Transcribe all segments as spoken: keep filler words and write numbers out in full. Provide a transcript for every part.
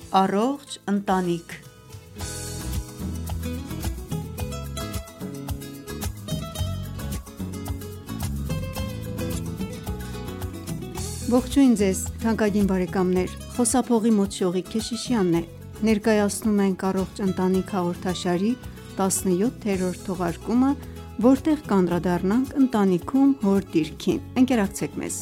Առողջ ընտանիք։ Ողջույն ձեզ թանկագին բարեկամներ, խոսափողի մոտ Շողիկ Քեշիշյանն է: Ներկայացնում ենք «Առողջ ընտանիք» հաղորդաշարի տասնյոթերորդ թողարկումը, որտեղ կանդրադառնանք ընտանիքում հոր դիրքին: Ընկերակցեք մեզ: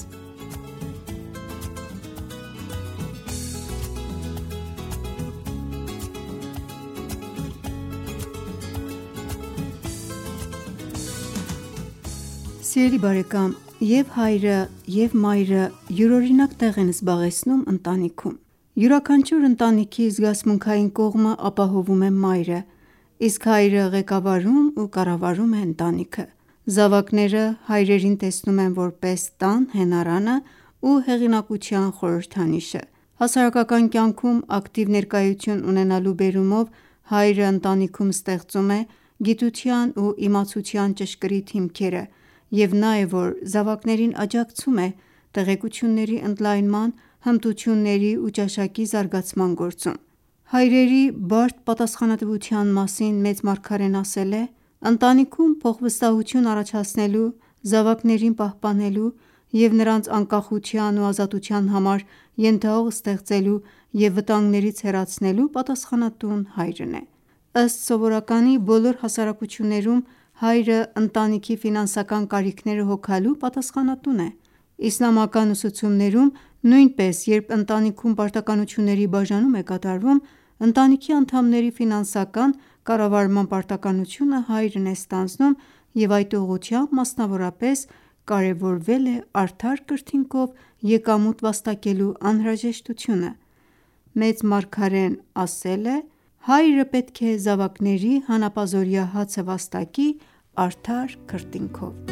Սիրելի բարեկամ, և հայրը և մայրը յուրօրինակ տեղ են զբաղեցնում ընտանիքում: Յուրաքանչյուր ընտանիքի զգացմունքային կողմը ապահովում է մայրը, իսկ հայրը ղեկավարում ու կառավարում է ընտանիքը: Զավակները հայրերին տեսնում են որպես տան հենարանը ու հեղինակության խորհրդանիշը: Հասարակական կյանքում ակտիվ ներկայություն ունենալու բերումով հայրը ընտանիքում ստեղծում է գիտության ու իմացության ճշգրիտ հիմքերը և նա է, որ զավակներին աջակցում է տեղեկությունների ընդլայնման, հմտությունների ու ճաշակի զարգացման գործում: Հայրերի բարդ պատասխանատվության մասին մեծ մարգարեն ասել է. «Ընտանիքում փոխվստահություն առաջացնելու, զավակներին պահպանելու և նրանց անկախության ու ազատության համար ենթահող ստեղծելու և վտանգներից հեռացնելու պատասխանատուն հայրն է»: Ըստ սովորականի, բոլոր հասարակություններում հայրը ընտանիքի ֆինանսական կարիքները հոգալու պատասխանատուն է: Իսլամական ուսուցումներում նույնպես, երբ ընտանիքում պարտականությունների բաժանում է կատարվում, ընտանիքի անդամների ֆինանսական կառավարման պարտականությունը հայրն է ստանձնում և այդ ուղղությամբ մասնավորապես կարևորվել է արդար քրթինքով եկամուտ վաստակելու անհրաժեշտությունը: Մեծ մարգարեն ասել է. «Հայրը պետք է զավակների հանապազօրյա հացը վաստակի արդար քրտինքով»: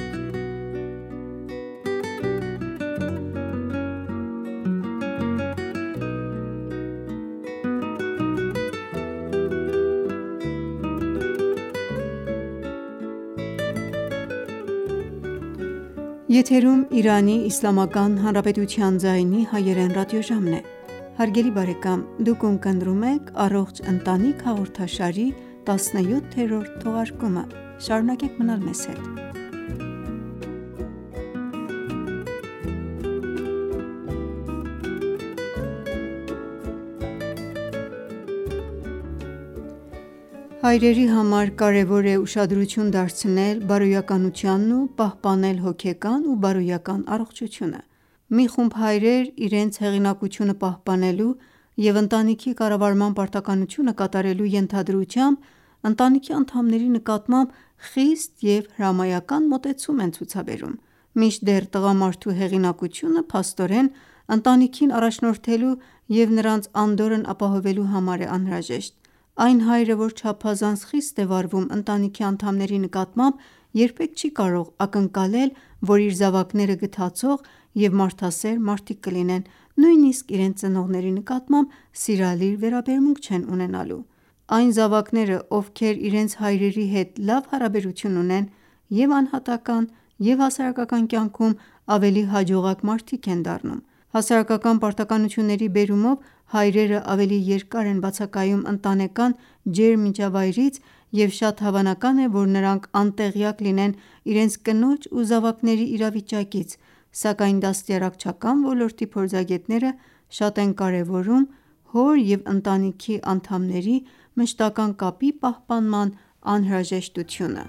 Հայրերի համար կարևոր է ուշադրություն դարձնել բարոյականությանն ու պահպանել հոգեկան ու բարոյական առողջությունը: Մի խումբ հայրեր իրենց հեղինակությունը պահպանելու և ընտանիքի կառավարման պարտականությունը կատարելու ենթադրությամբ, ընտանիքի անդամների նկատմամբ խիստ և հրամայական մոտեցում են ցուցաբերում: Մինչդեռ տղամարդու հեղինակությունը փաստորեն ընտանիքին առաջնորդելու և նրանց անդորրն ապահովելու համար է անհրաժեշտ: Այն հայրը, որ չափազանց խիստ է վարվում ընտանիքի անդամների նկատմամբ, երբեք չի կարող ակնկալել, որ իր զավակները գթացող և մարդասեր մարդիկ կլինեն, նույնիսկ իրենց ծնողների նկատմամբ սիրալիր վերաբերմունք չեն ունենալու: Այն զավակները, ովքեր իրենց հայրերի հետ լավ հարաբերություն ունեն, և անհատական և հասարակական կյանքում ավելի հաջողակ մարդիկ են դառնում: Հասարակական պարտականությունների բերումով հայրերը ավելի երկար են բացակայում ընտանեկան ջերմ միջավայրից և շատ հավանական է, որ նրանք անտեղյակ լինեն իրենց կնոջ ու զավակների իրավիճակից, սակայն դաստիարակչական ոլորտի փորձագետները շատ են կարևորում հոր և ընտանիքի անդամների մշտական կապի պահպանման անհրաժեշտությունը: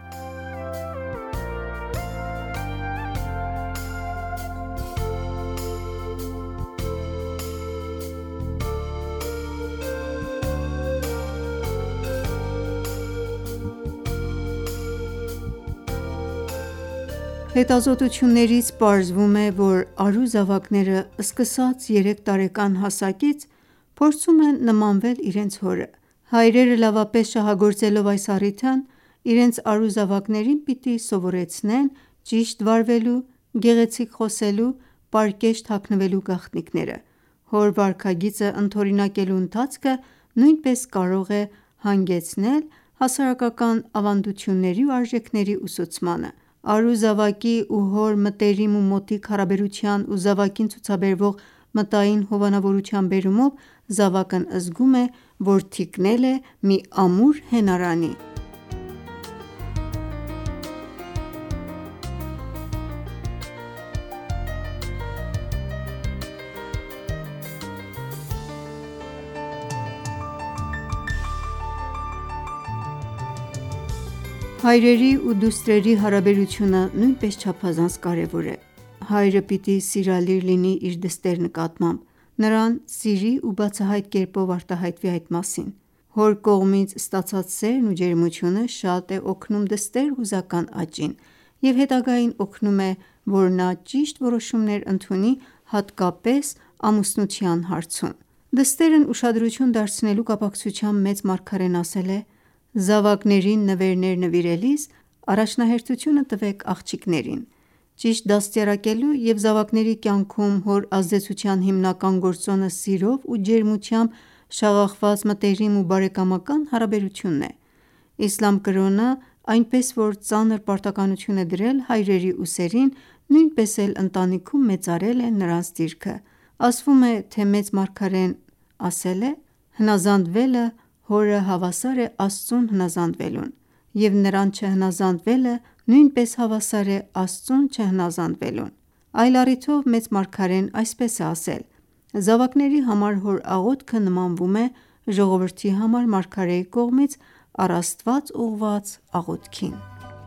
Հետազոտություններից պարզվում է, որ արու զավակները սկսած երեք տարեկան հասակից փորձում են նմանվել իրենց հորը: Հայրերը լավապես շահագործելով այս առիթն, իրենց արու զավակներին պիտի սովորեցնեն ճիշտ վարվելու, գեղեցիկ խոսելու, պարկեշտ հագնվելու գաղտնիքները: Հոր վարքագիծը ընդօրինակելու ընթացքը նույնպես կարող է հանգեցնել հասարակական ավանդությունների ու արժեքների ուսուցմանը: Արու զավակի ու հոր մտերիմ ու մոտիկ հարաբերության ու զավակին ցուցաբերվող Մտային հովանավորության բերումով զավակն զգում է, որ թիկնել է մի ամուր հենարանի։ Հայրերի ու դուստրերի հարաբերությունը նույնպես չափազանց կարևոր է։ Հայրը պիտի սիրալիր լինի իր դստեր նկատմամբ, նրան սիրի ու բացահայտ կերպով արտահայտվի այդ մասին։ Հոր կողմից ստացած սերն ու ջերմությունը շատ է օգնում դստեր հուզական աճին և հետագային օգնում է, որ նա ճիշտ որոշումներ ընդունի, հատկապես ամուսնության հարցում։ Դստերն ուշադրություն դարձնելու կապակցությամբ մեծ մարգարեն ասել է. «Զավակներին նվերներ նվիրելիս առաջնահերթությունը տվեք աղջիկներին»։ Ճիշտ դաստիարակելու և զավակների կյանքում հոր ազդեցության հիմնական գործոնը սիրով ու ջերմությամբ շաղախված մտերիմ ու բարեկամական հարաբերությունն է։ Իսլամ կրոնը այնպես որ ծանր պարտականություն է դրել հայրերի ուսերին, նույնպես էլ ընտանիքում մեծարել է նրանց դիրքը։ Ասվում է, թե մեծ մարգարեն ասել է. «Հնազանդվելը հորը հավասար է Աստծուն հնազանդվելուն, և նրան չհնազանդվելը նույնպես հավասար է Աստծուն չհնազանդվելուն»։ Այլ առիթով մեծ մարգարեն այսպես է ասել. «Զավակների համար հոր աղոթքը նմանվում է ժողովրդի համար մարգարեի կողմից առ Աստված ուղղված աղոթքին»։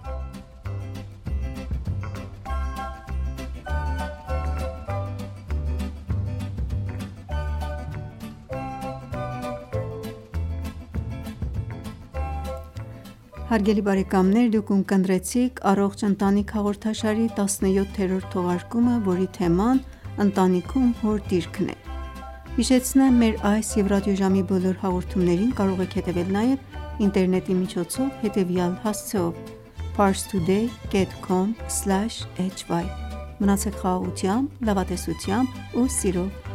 Հարգելի բարեկամներ, դուք ունկնդրեցիք «Առողջ ընտանիք» հաղորդաշարի տասնյոթերորդ թողարկումը, որի թեման ընտանիքում հոր դիրքն է։ Հիշեցնեմ, մեր այս և ռադիոժամի բոլոր հաղորդումներին կարող եք հետևել նաև ինտերնետի միջոցով հետևյալ հասցեով՝ parstoday dot com slash hy: Մնացեք խաղաղությամբ, լավատեսությամբ ու սիրով։